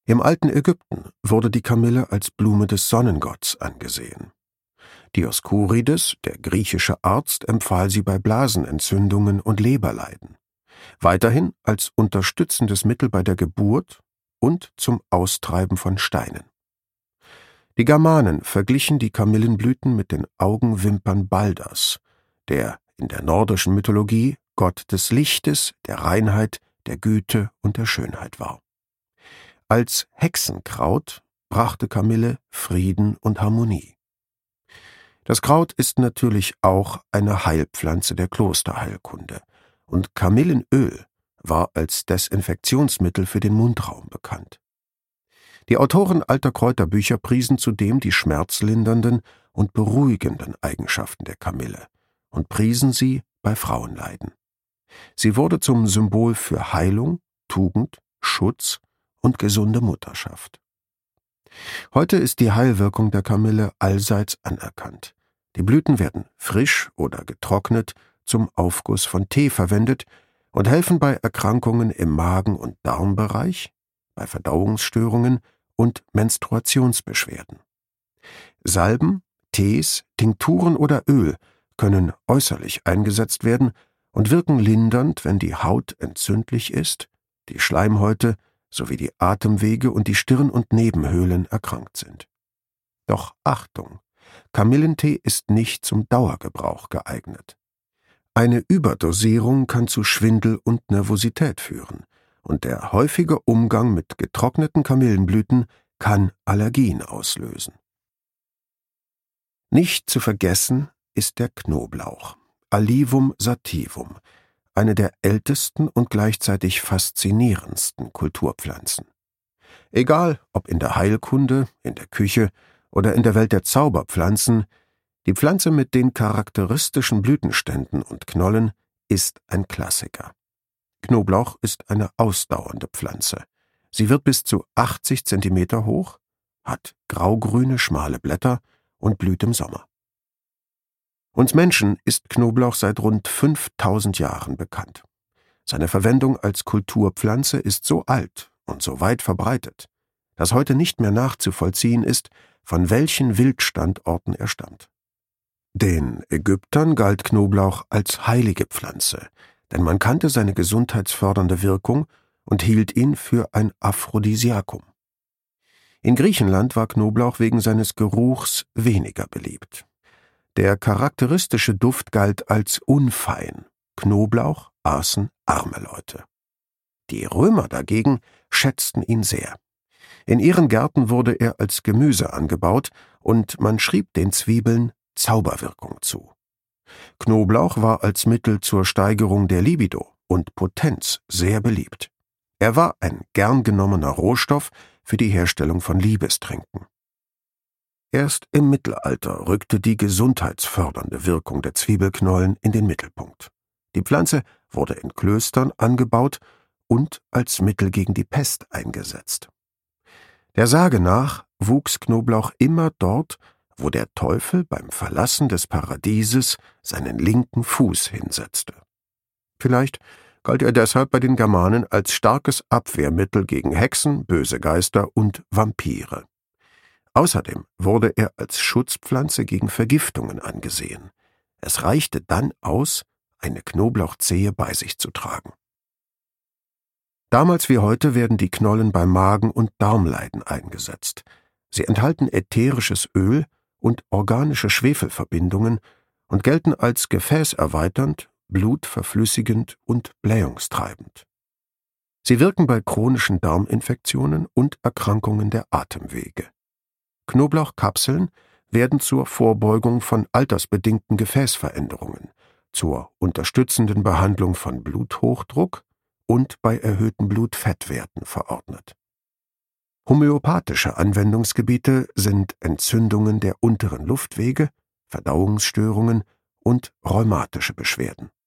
Im alten Ägypten wurde die Kamille als Blume des Sonnengotts angesehen. Dioskurides, der griechische Arzt, empfahl sie bei Blasenentzündungen und Leberleiden. Weiterhin als unterstützendes Mittel bei der Geburt und zum Austreiben von Steinen. Die Germanen verglichen die Kamillenblüten mit den Augenwimpern Balders, der in der nordischen Mythologie Gott des Lichtes, der Reinheit, der Güte und der Schönheit war. Als Hexenkraut brachte Kamille Frieden und Harmonie. Das Kraut ist natürlich auch eine Heilpflanze der Klosterheilkunde, und Kamillenöl war als Desinfektionsmittel für den Mundraum bekannt. Die Autoren alter Kräuterbücher priesen zudem die schmerzlindernden und beruhigenden Eigenschaften der Kamille und priesen sie bei Frauenleiden. Sie wurde zum Symbol für Heilung, Tugend, Schutz und gesunde Mutterschaft. Heute ist die Heilwirkung der Kamille allseits anerkannt. Die Blüten werden frisch oder getrocknet zum Aufguss von Tee verwendet und helfen bei Erkrankungen im Magen- und Darmbereich, bei Verdauungsstörungen und Menstruationsbeschwerden. Salben, Tees, Tinkturen oder Öl können äußerlich eingesetzt werden und wirken lindernd, wenn die Haut entzündlich ist, die Schleimhäute sowie die Atemwege und die Stirn- und Nebenhöhlen erkrankt sind. Doch Achtung! Kamillentee ist nicht zum Dauergebrauch geeignet. Eine Überdosierung kann zu Schwindel und Nervosität führen, und der häufige Umgang mit getrockneten Kamillenblüten kann Allergien auslösen. Nicht zu vergessen ist der Knoblauch, Alivum sativum, eine der ältesten und gleichzeitig faszinierendsten Kulturpflanzen. Egal, ob in der Heilkunde, in der Küche oder in der Welt der Zauberpflanzen, die Pflanze mit den charakteristischen Blütenständen und Knollen ist ein Klassiker. Knoblauch ist eine ausdauernde Pflanze. Sie wird bis zu 80 Zentimeter hoch, hat graugrüne, schmale Blätter und blüht im Sommer. Uns Menschen ist Knoblauch seit rund 5000 Jahren bekannt. Seine Verwendung als Kulturpflanze ist so alt und so weit verbreitet, dass heute nicht mehr nachzuvollziehen ist, von welchen Wildstandorten er stammt. Den Ägyptern galt Knoblauch als heilige Pflanze, denn man kannte seine gesundheitsfördernde Wirkung und hielt ihn für ein Aphrodisiakum. In Griechenland war Knoblauch wegen seines Geruchs weniger beliebt. Der charakteristische Duft galt als unfein. Knoblauch aßen arme Leute. Die Römer dagegen schätzten ihn sehr. In ihren Gärten wurde er als Gemüse angebaut und man schrieb den Zwiebeln Zauberwirkung zu. Knoblauch war als Mittel zur Steigerung der Libido und Potenz sehr beliebt. Er war ein gern genommener Rohstoff für die Herstellung von Liebestränken. Erst im Mittelalter rückte die gesundheitsfördernde Wirkung der Zwiebelknollen in den Mittelpunkt. Die Pflanze wurde in Klöstern angebaut und als Mittel gegen die Pest eingesetzt. Der Sage nach wuchs Knoblauch immer dort, wo der Teufel beim Verlassen des Paradieses seinen linken Fuß hinsetzte. Vielleicht galt er deshalb bei den Germanen als starkes Abwehrmittel gegen Hexen, böse Geister und Vampire. Außerdem wurde er als Schutzpflanze gegen Vergiftungen angesehen. Es reichte dann aus, eine Knoblauchzehe bei sich zu tragen. Damals wie heute werden die Knollen bei Magen- und Darmleiden eingesetzt. Sie enthalten ätherisches Öl und organische Schwefelverbindungen und gelten als gefäßerweiternd, blutverflüssigend und blähungstreibend. Sie wirken bei chronischen Darminfektionen und Erkrankungen der Atemwege. Knoblauchkapseln werden zur Vorbeugung von altersbedingten Gefäßveränderungen, zur unterstützenden Behandlung von Bluthochdruck und bei erhöhten Blutfettwerten verordnet. Homöopathische Anwendungsgebiete sind Entzündungen der unteren Luftwege, Verdauungsstörungen und rheumatische Beschwerden.